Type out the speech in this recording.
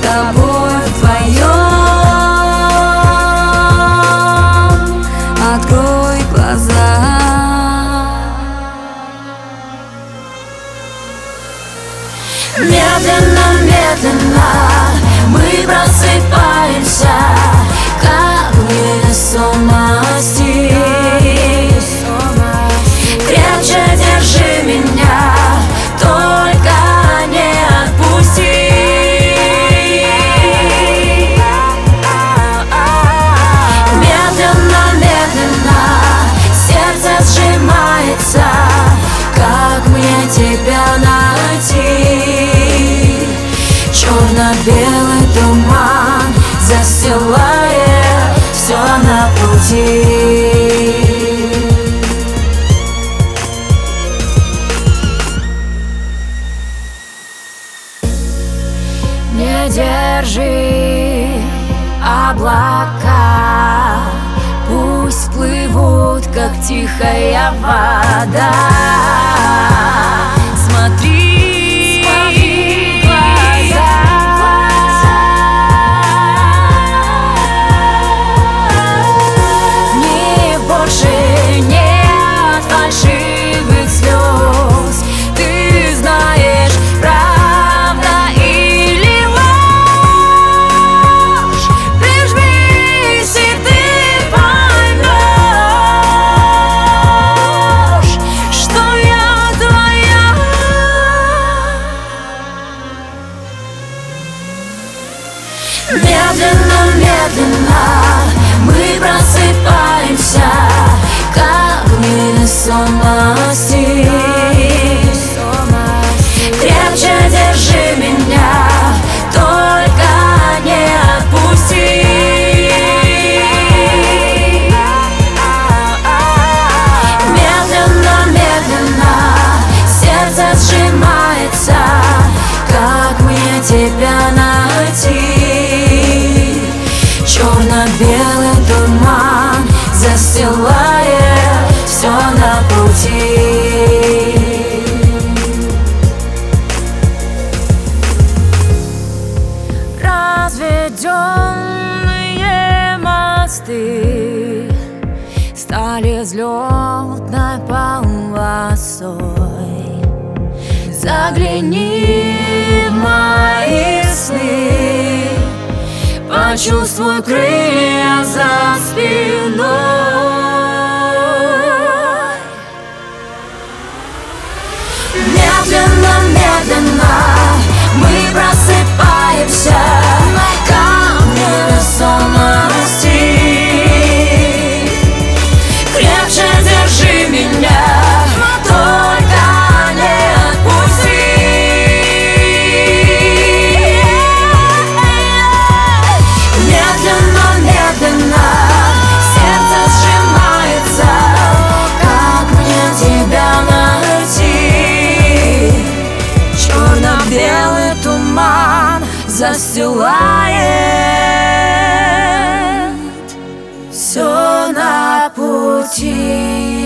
тобой вдвоем. Открой глаза. Медленно, медленно мы просыпаемся, как невесомости. Крепче держи меня, только не отпусти. Медленно, медленно сердце сжимается, как мне тебя найти? Черно-белый туман застилает все на пути. Не держи облака, пусть плывут, как тихая вода. Смотри в глаза. Больше нет фальшивых слез. Ты знаешь, правда или ложь. Прижмись, и ты поймешь, что я твоя. Медленно, медленно мы просыпаемся, как невесомости. Крепче держи меня, только не отпусти. Медленно, медленно сердце сжимается, как мне тебя найти? Черно-белый туман застилает все на пути. Разведенные мосты стали взлетной полосой. Загляни в мои сны, почувствуй крылья за спиной. Медленно, медленно мы просыпаемся, как невесомости. Крепче держи меня, только не отпусти. Медленно, медленно сердце сжимается, как мне тебя найти? Черно-белый туман застилает все на пути.